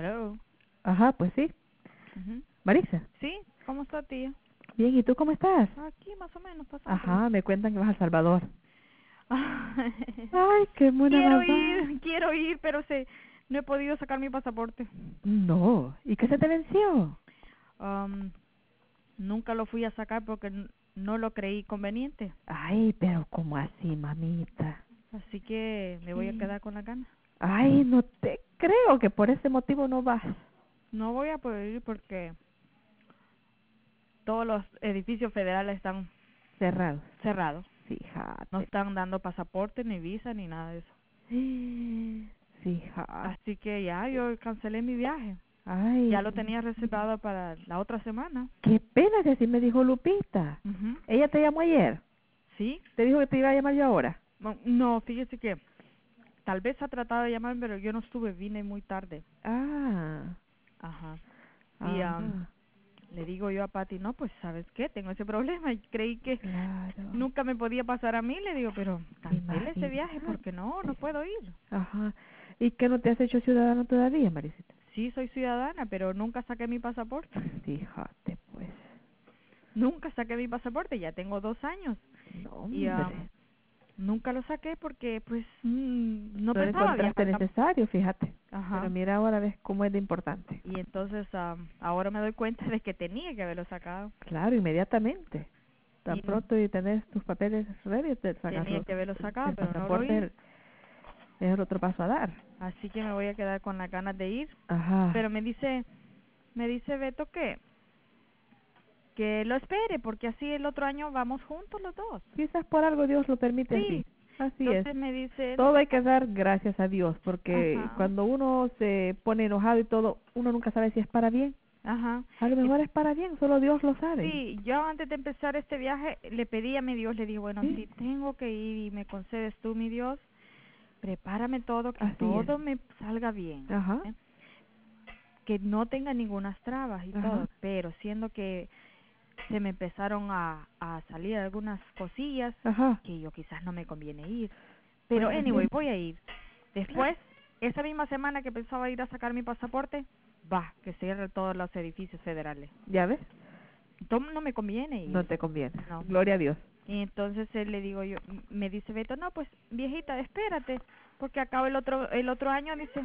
Hello. Ajá, pues sí. Ujú. Marisa, Sí, ¿cómo está, tía? bien, ¿y tú cómo estás? Aquí más o menos pasándola. Ajá, me cuentan que vas a El Salvador. Ay, Ay, qué buena mamá. quiero ir, pero no he podido sacar mi pasaporte. No, ¿y qué se te venció? Um, Nunca lo fui a sacar porque no lo creí conveniente. Ay, pero ¿cómo así, mamita? Así que me voy a quedar con la gana. Ay, no te creo que por ese motivo no vas. No voy a poder ir porque todos los edificios federales están Cerrados. cerrados. No Fíjate. están dando pasaporte, ni visa, ni nada de eso. Fíjate. Así que ya, yo cancelé mi viaje. Ya Ay, lo tenía reservado para la otra semana. qué pena que así me dijo Lupita. Ujú. Ella te llamó ayer. ¿Sí? Te dijo que te iba a llamar yo ahora. No, fíjese que tal vez ha tratado de llamar, pero yo no estuve, vine muy tarde. Ah, Ajá. Y ajá, le digo yo a Patty, no, pues, ¿sabes qué? Tengo ese problema y creí que claro. nunca me podía pasar a mí. Le digo, pero cancele ese viaje Imagínate. porque no puedo ir. Ajá. ¿Y qué no te has hecho ciudadano todavía, Marisita? Sí, soy ciudadana, pero nunca saqué mi pasaporte. Fíjate, pues. Nunca saqué mi pasaporte, ya tengo 2 años. No, Y hombre. nunca lo saqué porque, pues, no No lo pensaba encontraste viajar tampoco. necesario, fíjate. Ajá. Pero mira ahora ves cómo es de importante. Y entonces ahora me doy cuenta de que tenía que haberlo sacado. Claro, inmediatamente. Tan Y pronto y tenés tus papeles ready, te sacas tenía que haberlo sacado, el pero no lo pasaporte, hice. es el otro paso a dar. Así que me voy a quedar con las ganas de ir. Ajá. Pero me dice Beto que lo espere, porque así el otro año vamos juntos los dos. Quizás por algo Dios lo permite Sí. así. Así es. Entonces me dice él, Todo hay que dar gracias a Dios, porque ajá, cuando uno se pone enojado y todo, uno nunca sabe si es para bien. ajá. A lo Y mejor es para bien, solo Dios lo sabe. sí, yo antes de empezar este viaje le pedí a mi Dios, le dije, bueno, si Sí, tengo que ir y me concedes tú, mi Dios, prepárame todo, que así es. todo me salga bien, Ajá, ¿eh? Que no tenga ninguna trabas y ajá, todo, pero siendo que se me empezaron a salir algunas cosillas ajá. que yo quizás no me conviene ir, pero Bueno, anyway, sí, voy a ir. claro. Después, esa misma semana que pensaba ir a sacar mi pasaporte, que cierre todos los edificios federales. ¿Ya ves? Entonces no me conviene No ir, te conviene. no. Gloria a Dios. Y entonces él le digo yo, me dice Beto, no, pues viejita, espérate, porque acabo el otro año, dice,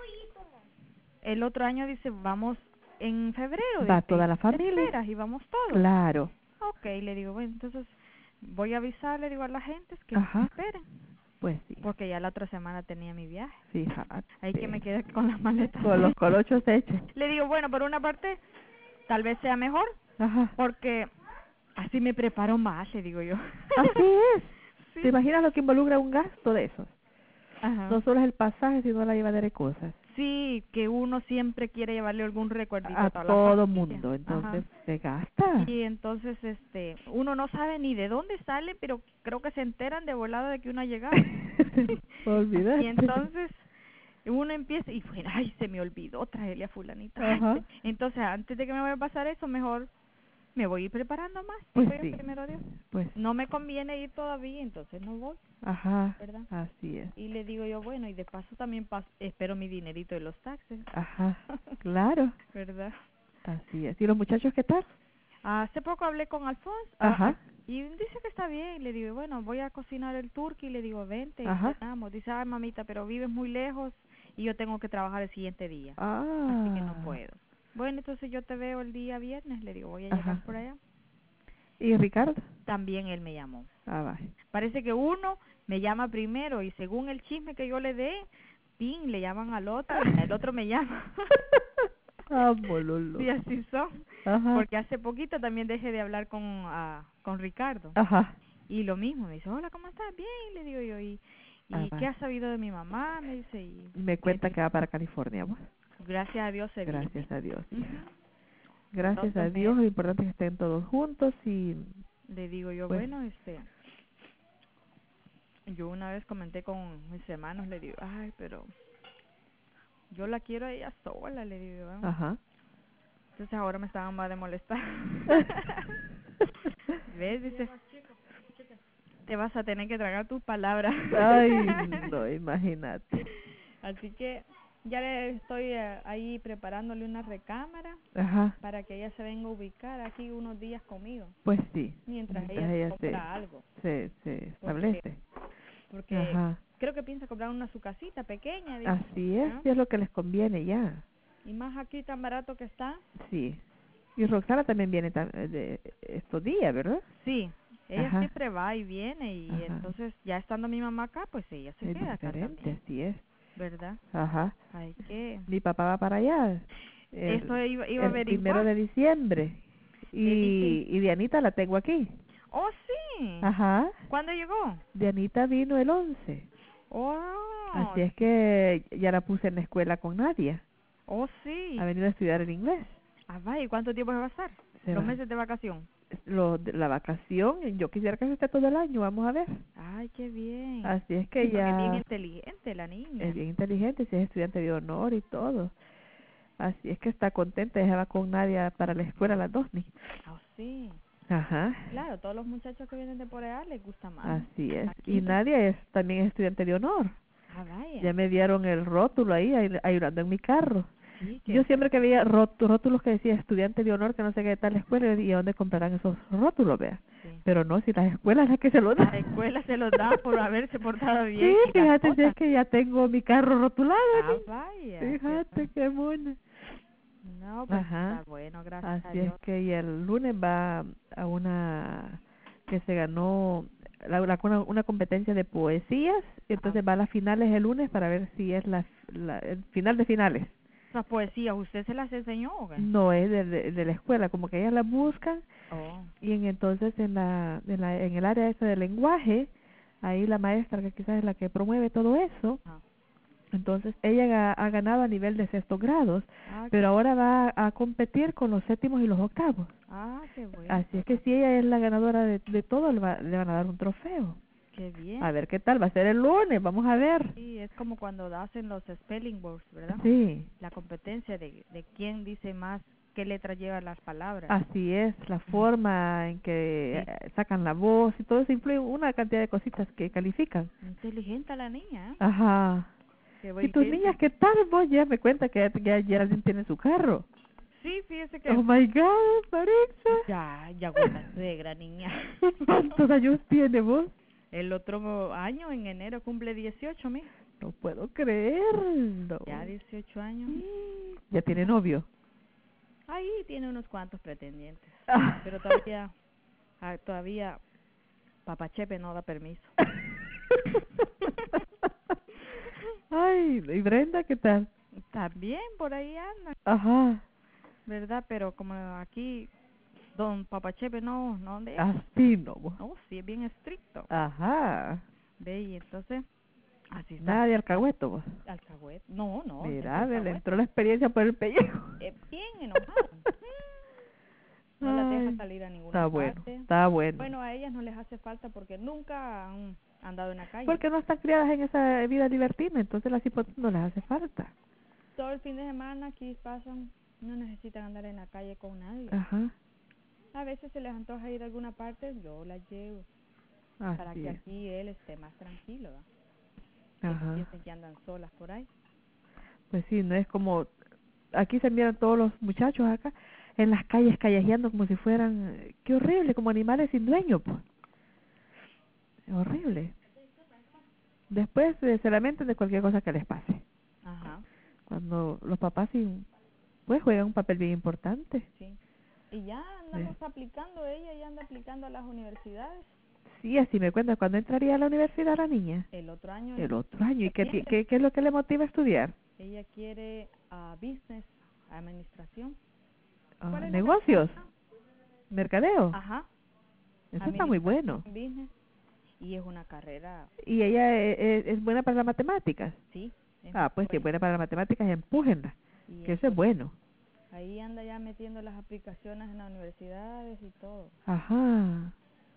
vamos en febrero, Va dice, toda y la te familia. esperas y vamos todos. Claro. Ok, le digo, bueno, entonces voy a avisarle, digo a la gente que Ajá, esperen, pues sí. porque ya la otra semana tenía mi viaje. Ahí que me Fíjate. quedé con las maletas. Con los colochos hechos. Le digo, bueno, por una parte, tal vez sea mejor, Ajá. porque así me preparo más, le digo yo. Así es. Sí. ¿Te imaginas lo que involucra un gasto de esos? Ajá. No solo es el pasaje, sino la llevadera de cosas. Sí, que uno siempre quiere llevarle algún recuerdito a A toda la todo familia. mundo. Ajá. Entonces, se gasta. Y entonces, uno no sabe ni de dónde sale, pero creo que se enteran de volada de que uno ha llegado. Y Olvídate. entonces uno empieza y bueno, ay, se me olvidó traerle a fulanita. Ay, Ajá. entonces, antes de que me vaya a pasar eso, mejor me voy a ir preparando más, Pues digo yo, sí. primero Dios. Pues No me conviene ir todavía, entonces no voy, ajá. ¿verdad? Así es. Y le digo yo, bueno, y de paso también espero mi dinerito de los taxes, Ajá. Claro. ¿verdad? Así es. ¿Y los muchachos qué tal? Hace poco hablé con Alfonso Ajá. y dice que está bien. Le digo, bueno, voy a cocinar el turkey. Le digo, vente y Ajá. cenamos. Dice, ay, mamita, pero vives muy lejos y yo tengo que trabajar el siguiente día, así que no Ah. puedo. Bueno, entonces yo te veo el día viernes. Le digo, voy a llegar Ajá. por allá. ¿Y Ricardo? También él me llamó. Ah, va. Parece que uno me llama primero y según el chisme que yo le dé, pin, le llaman al otro y el otro me llama. Vámonos. Sí, así son. Ajá. Porque hace poquito también dejé de hablar con Ricardo. Ajá. Y lo mismo, me dice, hola, ¿cómo estás? Bien, le digo yo. Ah, ¿Y qué va. has sabido de mi mamá? Me dice, y Me le cuenta digo, que va para California, pues. gracias a Dios se viene. Gracias a Dios, hija. Ujú. Por Gracias 2 a Dios, meses. lo importante es que estén todos juntos y Le digo yo, pues, bueno, yo una vez comenté con mis hermanos, le digo, ay, pero yo la quiero a ella sola, le digo, ¿no? ajá. Entonces ahora me estaban más de molestar. ¿Ves? Dice, te vas a tener que tragar tus palabras. Ay, no, imagínate. Así que Ya le estoy ahí preparándole una recámara Ajá, para que ella se venga a ubicar aquí unos días conmigo, pues sí, mientras mientras ella se ella compra algo, se porque establece. porque Ajá, creo que piensa comprar una su casita pequeña, dice, así es, ¿ah? sí es lo que les conviene ya. Y más aquí tan barato que está. Sí. Y Roxana también viene de estos días, ¿verdad? Sí, ella Ajá, siempre va y viene y ajá. entonces ya estando mi mamá acá, pues ella se Es queda acá diferente, también, así es. ¿verdad? Ajá. Hay que... Mi papá va para allá Eso iba a el primero averiguar. de diciembre. Y... Y Dianita la tengo aquí. Oh, sí. Ajá. ¿Cuándo llegó? Dianita vino el 11. Oh, Así es que ya la puse en la escuela con Nadia. oh, Ha sí. venido a estudiar el inglés. Ah, vaya, ¿y cuánto tiempo se va a estar? Se Los va. meses de vacación. La vacación, yo quisiera que se esté todo el año, vamos a ver. Ay, qué bien. Así es Sí, que porque es bien ya inteligente la es niña. bien inteligente, si es estudiante de honor y todo. Así es que está contenta, ella va con Nadia para la escuela, las dos. Oh, sí. Ajá, Claro, todos los muchachos que vienen de por allá les gusta más. así es. Aquí, Y pues, Nadia también es estudiante de honor. vaya. Ya me dieron el rótulo ahí, ayudando en mi carro. Sí, Yo que siempre que veía rótulos que decía estudiante de honor, que no sé qué tal escuela, y dónde comprarán esos rótulos, vea. sí. Pero no, si las escuelas las que se los Las dan. escuelas se los dan por haberse portado Sí, bien y las fíjate, si es notas. que ya tengo mi carro rotulado, Vaya. fíjate qué mona. No, pues Ajá, está bueno, gracias a así es Dios. que y el lunes va a una que se ganó una competencia de poesías, y Ah, entonces va a las finales el lunes para ver si es el final de finales. esas poesías, ¿usted se las enseñó o qué? No es de la escuela, como que ellas las buscan Oh, y entonces en el área esa del lenguaje, ahí la maestra que quizás es la que promueve todo eso. ah, Entonces ella ha ganado a nivel de sexto grados, ah, pero ahora va a competir con los séptimos y los octavos. qué bueno, Así es que si ella es la ganadora de todo, le van a dar un trofeo. qué bien. A ver qué tal, va a ser el lunes, vamos a ver. Sí, es como cuando hacen los spelling words, ¿verdad? Sí, La competencia de quién dice más, qué letra lleva las palabras. así es, la Ujú. forma en que Sí, sacan la voz y todo eso influye una cantidad de cositas que califican. inteligente la niña, ¿eh? Ajá. Qué ¿Y bueno. tus niñas qué tal? Vos ya me cuenta que ya Geraldine tiene su carro. Sí, fíjese Oh que my God, Maritza. ya con la suegra, niña. ¿Cuántos años tiene vos? El otro año, en enero, cumple 18, mija. No puedo creerlo. Ya 18 años. Ya tiene novio. Ahí tiene unos cuantos pretendientes. Ah. Pero todavía Papá Chepe no da permiso. Ay, ¿y Brenda qué tal? También por ahí anda, Ajá, ¿verdad? Pero como aquí don Papá Chepe no deja. así no. Vos. No, sí es bien estricto. Ajá, Ve, y entonces así está. nada de alcahueto. Vos. Alcahuete. No, ese es Mira, le alcahuete. entró la experiencia por el pellejo. Es bien enojado. No las deja Ay, salir a ninguna está bueno, parte. está bueno. Bueno, a ellas no les hace falta porque nunca han andado en la calle. Porque no están criadas en esa vida libertina, entonces las hipótesis no les hace falta. Todo el fin de semana aquí pasan, no necesitan andar en la calle con nadie. Ajá, A veces se les antoja ir a alguna parte, yo las llevo para así que es. aquí él esté más tranquilo, ¿va? Que no Ajá, piensen que andan solas por ahí. pues sí, no es como... Aquí se miran todos los muchachos acá en las calles callejeando como si fueran... Qué horrible, como animales sin dueño, pues. Horrible. Después se lamentan de cualquier cosa que les pase. Ajá, Cuando los papás sí, pues juegan un papel bien importante. sí. Y ya andamos aplicando, ella ya anda aplicando a las universidades. Sí, así me cuenta. ¿Cuándo entraría a la universidad la niña? El otro año, El en otro año. ¿Y septiembre, qué es lo que le motiva a estudiar? ella quiere business, administración. Ah, ¿Cuál es la negocios, carrera? mercadeo. Ajá, Eso está muy administración, bueno. business. Y es una carrera, ¿Y ella es buena para las matemáticas? sí, es muy Ah, pues si es buena. buena para las matemáticas, empújenla. Y Que eso es bueno. ahí anda ya metiendo las aplicaciones en las universidades y todo. Ajá.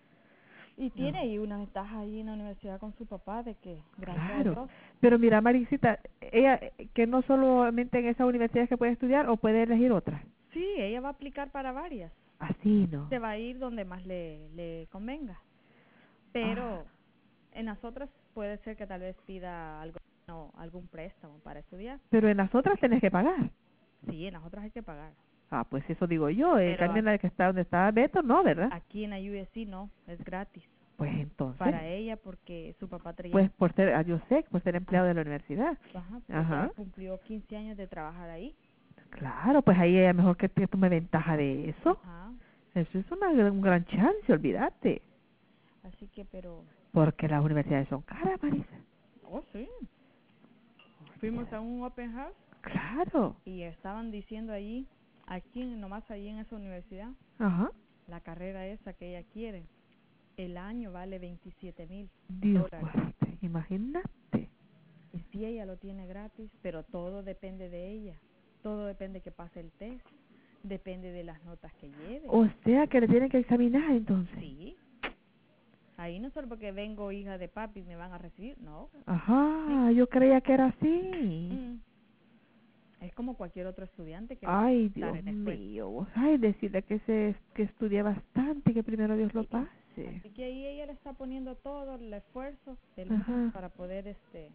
Y tiene No, ahí una ventaja ahí en la universidad con su papá de que, gracias a claro. Dios, Pero mira, Marisita, ella que no solamente en esa universidad es que puede estudiar o puede elegir otra. sí, ella va a aplicar para varias. Así no. Se va a ir donde más le convenga. Ah, Pero en las otras puede ser que tal vez pida algo no, algún préstamo para estudiar. Pero en las otras tenés que pagar. Sí, en las otras hay que pagar. Ah, pues eso digo yo. En Pero cambio, en la que está donde está Beto, no, ¿verdad? aquí en la USC no, es gratis. Pues entonces, Para ella porque su papá traía... pues por ser, yo sé, por ser empleado de la universidad. Ajá, pues Ajá. ya cumplió 15 años de trabajar ahí. Claro, pues ahí es mejor que te tome ventaja de eso. Ajá, Eso es un gran chance, olvídate. así que, pero... Porque las universidades son caras, Marisa. Oh, sí. Fuimos a un open house Claro. y estaban diciendo allí, aquí, nomás allí en esa universidad, Ajá. la carrera esa que ella quiere, el año vale $27,000. Dios guarde, imagínate. Y si ella lo tiene gratis, pero todo depende de ella. Todo depende que pase el test. Depende de las notas que lleve. O sea que le tienen que examinar entonces. Sí. Ahí no solo porque vengo hija de papi me van a recibir, no. Ajá, yo creía que era así. Mm. Es como cualquier otro estudiante que Ay, estar Dios en la escuela. mío. Ay, decirle que estudie bastante y que primero Dios lo Sí. pase. Así que ahí ella le está poniendo todo el esfuerzo del Ajá. mundo para poder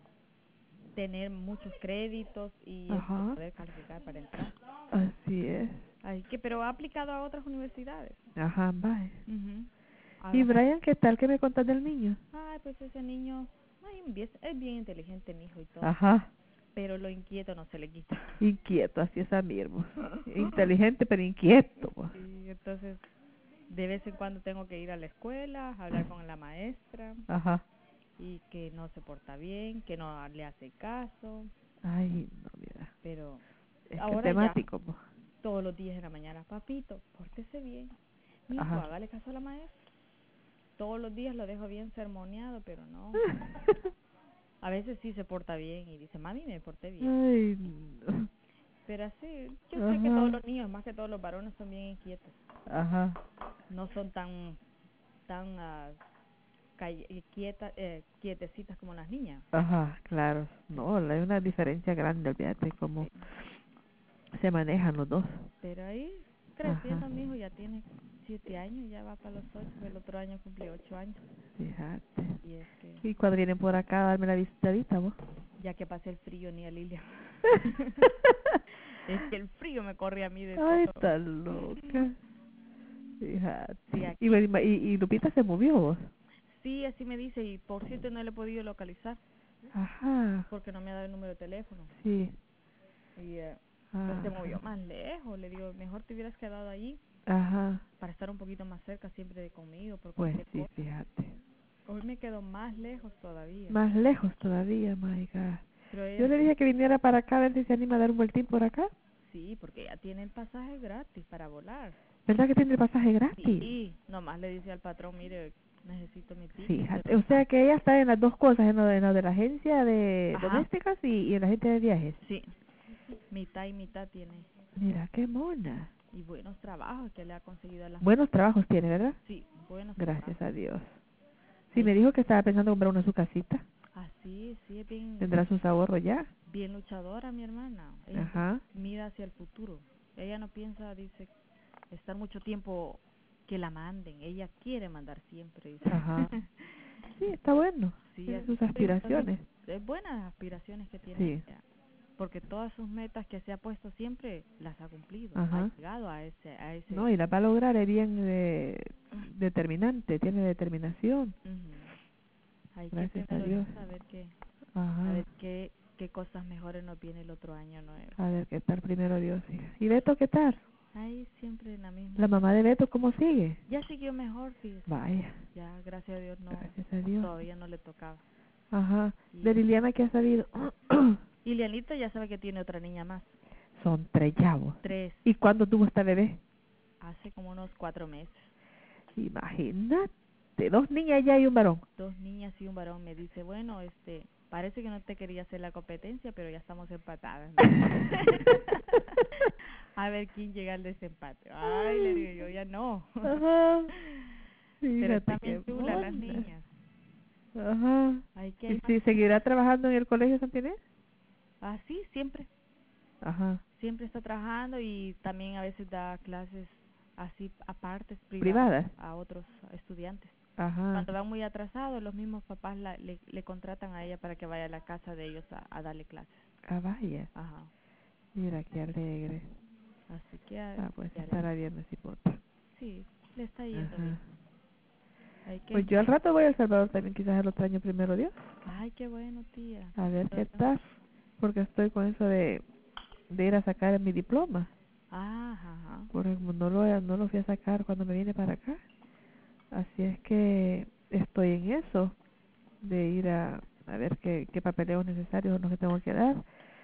tener muchos créditos y Ajá. poder calificar para entrar. Así es. Así que, pero ha aplicado a otras universidades. Ajá, bye. Ujú. ¿Y Ahora, Brian, qué tal? ¿Qué me contás del niño? ay, pues ese niño, ay, es bien inteligente mi hijo y todo, Ajá. pero lo inquieto no se le quita. Inquieto, así es a mí, hermoso. Inteligente, pero inquieto. Pues. Sí, entonces de vez en cuando tengo que ir a la escuela, hablar con la maestra Ajá. y que no se porta bien, que no le hace caso, Ay, no, mira. pero Es que ahora ya temático, pues. todos los días en la mañana, papito, pórtese bien, hijo, Ajá. hágale caso a la maestra. Todos los días lo dejo bien sermoneado, pero no. A veces sí se porta bien y dice, mami, me porté bien. Ay, no. Pero así, yo sé que Ajá. todos los niños, más que todos los varones, son bien inquietos. Ajá. No son tan quietecitas como las niñas. Ajá, claro. No, hay una diferencia grande, olvídate cómo se manejan los dos. Pero ahí, creciendo, Ajá. mi hijo ya tiene 7 años, ya va para los 8. El otro año cumplió 8 años. Fíjate. Y es que, Y cuando vienen por acá a darme la visitadita, vos. ya que pase el frío, ni a Lilia. Es que el frío me corre a mí de Ay, todo. está loca. Fíjate. Sí, aquí. Y, bueno, y Lupita se movió, vos. Sí, así me dice, y por cierto no le he podido localizar Ajá. porque no me ha dado el número de teléfono. Sí. Y pues se Ajá. movió más lejos. Le digo, mejor te hubieras quedado allí Ajá. para estar un poquito más cerca siempre de conmigo. Por Pues cualquier sí, cosa. fíjate. Hoy me quedo más lejos todavía. Más lejos todavía, my God. Pero Yo ella le dije que viniera para acá a ver si se anima a dar un vueltín por acá. sí, porque ella tiene el pasaje gratis para volar. ¿Verdad que tiene el pasaje gratis? Sí, nomás le dice al patrón, mire, necesito mi ticket. Fíjate, o sea que ella está en las dos cosas, en lo de la agencia de Ajá. domésticas y en la agencia de viajes. Sí, mitad y mitad tiene. Mira, qué mona. Y buenos trabajos que le ha conseguido a la... Buenos trabajos tiene, ¿verdad? Sí, buenos Gracias trabajos. a Dios. Sí, me dijo que estaba pensando comprar una su casita. Así, sí, es bien, Tendrá sus ahorros ya. bien luchadora mi hermana. Ella Ajá. mira hacia el futuro. Ella no piensa, dice, estar mucho tiempo que la manden. Ella quiere mandar siempre. Dice. Ajá. Sí, está bueno. Sí, Tiene así sus que aspiraciones. es buenas aspiraciones que tiene Sí. ella. Porque todas sus metas que se ha puesto siempre las ha cumplido. Ajá. Ha llegado a ese... No, y la va a lograr, es bien determinante, tiene determinación. Hay que Gracias a primero Dios. saber a Ajá. ver qué cosas mejores nos viene el otro año nuevo. A ver qué tal primero Dios, hija. ¿Y Beto qué tal? Ahí siempre en la misma. ¿La mamá de Beto cómo sigue? Ya siguió mejor, fíjese. Vaya, Ya, gracias a Dios, no, gracias a Dios. todavía no le tocaba. Ajá. Y, ¿De Liliana qué ha sabido? y Lianita ya sabe que tiene otra niña más. Son 3 chavos. 3, ¿Y cuándo tuvo esta bebé? hace como unos 4 meses. Imagínate, 2 niñas ya y un varón. 2 niñas y un varón. Me dice, bueno, parece que no te quería hacer la competencia, pero ya estamos empatadas. A ver quién llega al desempate. Ay, le digo yo, ya no. Ajá. Pero Fíjate están qué bien chulas las mona. niñas. Ajá. Hay que ¿Y hay si seguirá trabajando en el colegio Santa Inés? así siempre. Ajá. Siempre está trabajando y también a veces da clases así aparte, ¿Privadas? a otros estudiantes. Ajá. Cuando van muy atrasados, los mismos papás le contratan a ella para que vaya a la casa de ellos a darle clases. Ah, vaya. Ajá. Mira, qué alegre. Así que Pues ya haré. estará bien, si porta. Sí, le está yendo Ajá. bien. Hay que Pues yo al rato voy a El Salvador también, quizás el otro año, primero Dios. Ay, qué bueno, tía. A ver qué Pero- tal. Porque estoy con eso de ir a sacar mi diploma. Ajá. Porque como no lo fui a sacar cuando me vine para acá. Así es que estoy en eso. De ir a ver qué papeleos necesarios son los que tengo que dar.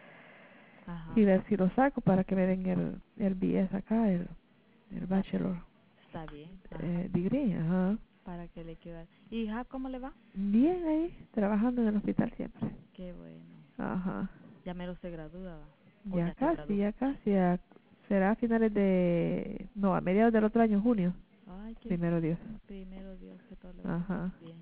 Ajá. Y ver si lo saco para que me den el BS acá, el Está, Bachelor está bien. Ajá. Degree. Ajá. Para que le quede. ¿Y hija, cómo le va? Bien ahí, trabajando en el hospital siempre. Qué bueno. Ajá. Ya mero se gradúa, ¿va? O Ya ya se casi, graduó. ya casi. Será a finales no, a mediados del otro año, junio. Ay, qué Primero Dios. primero Dios, que todo le vaya Ajá. bien.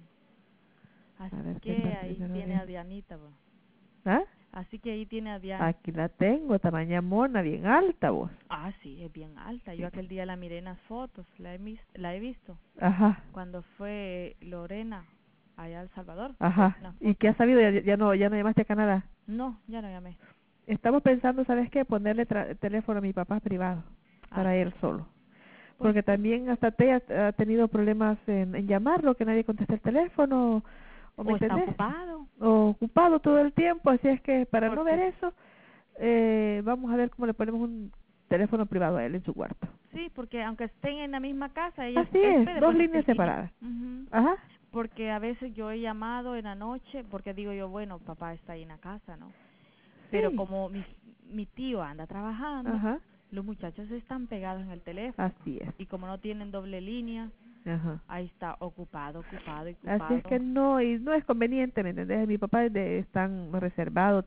A Así ver qué que tal, ahí primero tiene Dios. a Dianita, ¿va? ¿Ah? Así que ahí tiene a Diana. Aquí la tengo, tamaña mona, bien alta vos. Ah, sí, es bien alta. Yo Sí. aquel día la miré en las fotos, la he visto. Ajá, Cuando fue Lorena allá a El Salvador, hay ajá. una ¿Y foto. qué has sabido? Ya no llamaste a Canadá. No, ya no llamé. Estamos pensando, ¿sabes qué? Ponerle teléfono a mi papá privado, Ah, para sí. él solo. Pues Porque sí. también hasta te ha tenido problemas en llamarlo, que nadie contesta el teléfono, o me O está entendés, ocupado. o ocupado todo el tiempo, así es que para no ver Porque eso, vamos a ver cómo le ponemos un teléfono privado a él en su cuarto. sí, porque aunque estén en la misma casa, Así él es, puede dos ponerse líneas en línea. separadas. Ujú. Ajá, Porque a veces yo he llamado en la noche, porque digo yo, bueno, papá está ahí en la casa, ¿no? Pero sí, como mi tío anda trabajando, ajá, los muchachos están pegados en el teléfono. así es, Y como no tienen doble línea, ajá. ahí está ocupado, ocupado, Así es que ocupado. no, y no es conveniente, ¿me entendés? Mi papá es tan reservado,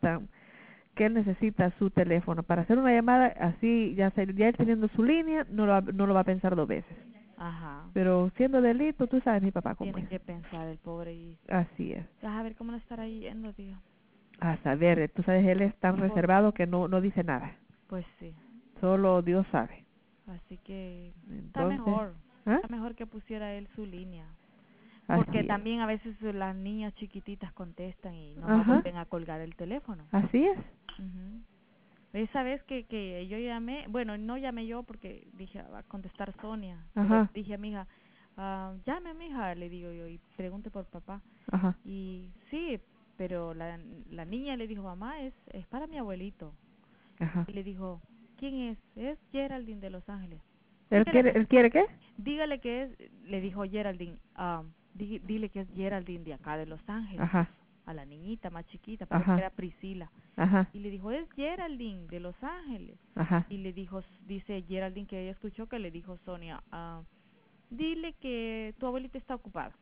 que él necesita su teléfono para hacer una llamada, así ya él teniendo su línea, no lo va a pensar dos veces. Ajá. Pero siendo delito, tú sabes mi papá cómo Tiene es. que pensar el pobre y Así es. vas a ver cómo le estará yendo, tío. A saber, tú sabes, él es tan Pues, reservado que no dice nada. pues sí. Solo Dios sabe. Así que Entonces, ¿ah? está mejor que pusiera él su línea. Porque Así es. también a veces las niñas chiquititas contestan y nomás Ajá, vuelven a colgar el teléfono. así es. Ujú. Esa vez que yo llamé, bueno, no llamé yo porque dije, va a contestar Sonia, pero Ajá, dije a mi hija, llame a mi hija, le digo yo, y pregunte por papá. ajá, Y sí, pero la niña le dijo, mamá, es para mi abuelito. ajá. Y le dijo, ¿quién es? Es Geraldine de Los Ángeles. ¿Él Dígale, quiere, él quiere qué? dígale que es, le dijo Geraldine, dile que es Geraldine de acá de Los Ángeles, Ajá, a la niñita más chiquita, parece que ajá, era Priscila. ajá, Y le dijo, es Geraldine de Los Ángeles. ajá. Y le dijo, dice Geraldine que ella escuchó que le dijo Sonia, dile que tu abuelita está ocupada.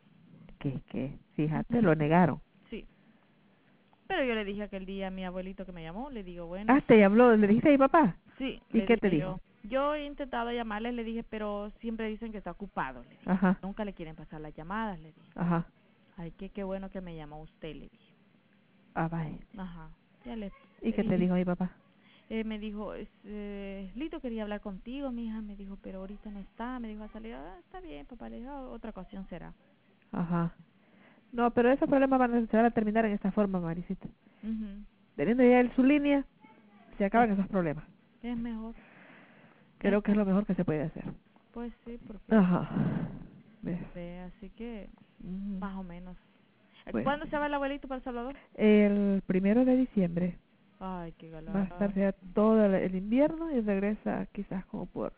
Fíjate, Ujú. lo negaron. Sí. Pero yo le dije aquel día a mi abuelito que me llamó, le digo, bueno, Ah, te habló, le dijiste a mi papá. sí, ¿Y le qué te dije dijo? yo he intentado llamarle, le dije, pero siempre dicen que está ocupado, le dije. Ajá, Nunca le quieren pasar las llamadas, le dije. ajá. Ay, qué bueno que me llamó usted, le dije. Ah, vaya. Ajá, ya ¿Y le qué te dije. dijo mi papá? Me dijo, Lito quería hablar contigo, mi hija, me dijo, pero ahorita no está, me dijo a salir, está bien, papá, le dije, otra ocasión será. Ajá. No, pero esos problemas se van a terminar en esta forma, Maricita. Mhm. Teniendo ya él su línea, se Es, acaban esos problemas. es mejor, Creo que es lo mejor que se puede hacer. pues sí, porque, Ajá. ¿Ves? así que, Ujú. más o menos. Pues ¿Cuándo se va el abuelito para El Salvador? el 1 de diciembre Ay, qué va a galán. estar ya todo el invierno y regresa quizás como por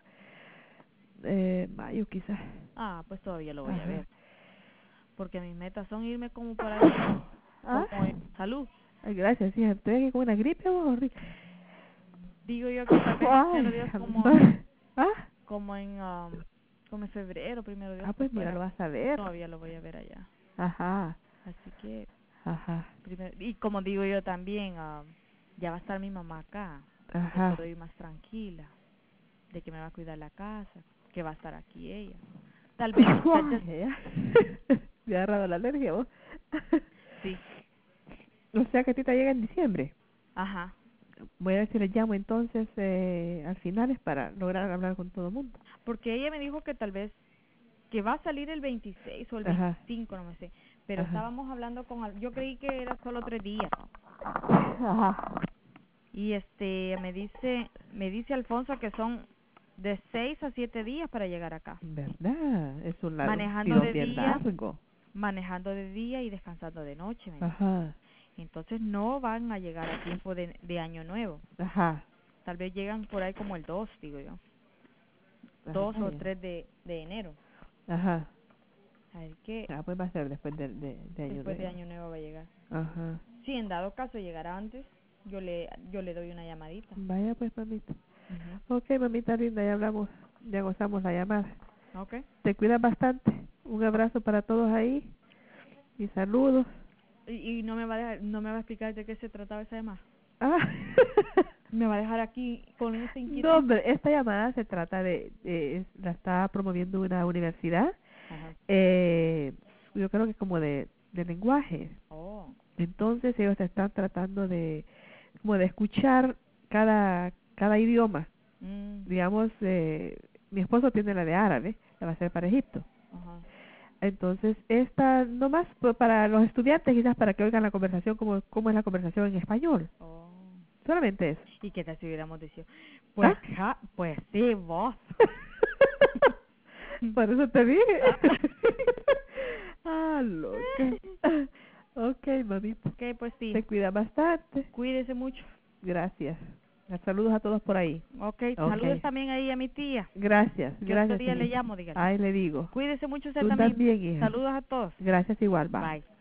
mayo, quizás. Ah, pues todavía lo voy a Ajá. ver, porque mis metas son irme como por ahí, ¿Ah? como en salud. Ay, gracias, sí, estoy aquí con una gripe vos. Digo yo que tal vez primero Ay, Dios anda. ¿Ah? como en febrero, primero Dios Ah, por pues mira, fuera. lo vas a ver. Todavía lo voy a ver allá. Ajá, Así que, ajá, y como digo yo también, ya va a estar mi mamá acá. Ya ajá. puedo ir más tranquila, de que me va a cuidar la casa, que va a estar aquí ella. Tal vez, muchachas, Ay, ya. Me ha agarrado la alergia vos. sí, O sea que a ti te llega en diciembre. ajá. Voy a ver si le llamo entonces al finales para lograr hablar con todo el mundo. Porque ella me dijo que tal vez que va a salir el 26 o el Ajá. 25, no me sé. Pero Ajá. estábamos hablando yo creí que era solo 3 días. Ajá. Y me dice Alfonso que son de 6 a 7 días para llegar acá. ¿Verdad? Es un Manejando tiro de bien día, largo. manejando de día y descansando de noche, me dice. Ajá. Entonces no van a llegar a tiempo de Año Nuevo. Ajá. Tal vez llegan por ahí como el 2, digo yo. 2 o Vaya. 3 de enero. Ajá. A ver qué Pues va a ser después de Año después de Nuevo. Año Nuevo va a llegar. Ajá. Si en dado caso llegara antes, yo le doy una llamadita. Vaya pues, mamita. Ujú. Ok, mamita linda, ya hablamos, ya gozamos la llamada. ¿Ok? Te cuidas bastante. Un abrazo para todos ahí y saludos. Y no me va a explicar de qué se trataba esa llamada. Ah. Me va a dejar aquí con esa No, inquietud. hombre, esta llamada se trata la está promoviendo una universidad, Ajá. yo creo que como de lenguaje. Oh. Entonces ellos están tratando como de escuchar cada idioma. Mm. Digamos, mi esposo tiene la de árabe, la va a hacer para Egipto. Ajá. Entonces, esta nomás para los estudiantes, quizás para que oigan la conversación, como es la conversación en español. Oh. Solamente eso. ¿Y qué tal si hubiéramos dicho? ¿Ah? Pues sí, vos. Por eso te dije. Ah. Loca. Ok, mamita. Ok, pues sí. Te cuida bastante. Cuídese mucho. Gracias. Saludos a todos por ahí. Ok, Ok. saludos también ahí a mi tía. Gracias. Que otro Gracias, día le hijita. llamo, dígale. Ahí le digo. Cuídese mucho usted Tú también. también, hija. Saludos a todos. Gracias igual, va. Bye.